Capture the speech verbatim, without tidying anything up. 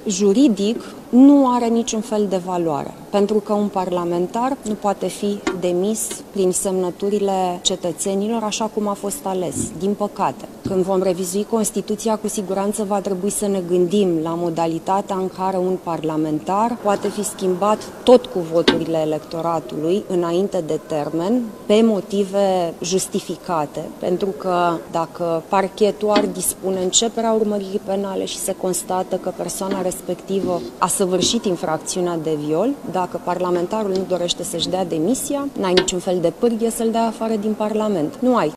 Juridic nu are niciun fel de valoare, pentru că un parlamentar nu poate fi demis prin semnăturile cetățenilor așa cum a fost ales, din păcate. Când vom revizui Constituția, cu siguranță va trebui să ne gândim la modalitatea în care un parlamentar poate fi schimbat tot cu voturile electoratului înainte de termen, pe motive justificate, pentru că dacă parchetul ar dispune începerea urmăririi penale și se constată că persoana respectivă a săvârșit infracțiunea de viol, dacă parlamentarul nu dorește să-și dea demisia, n-ai niciun fel de pârghie să-l dea afară din Parlament. Nu ai.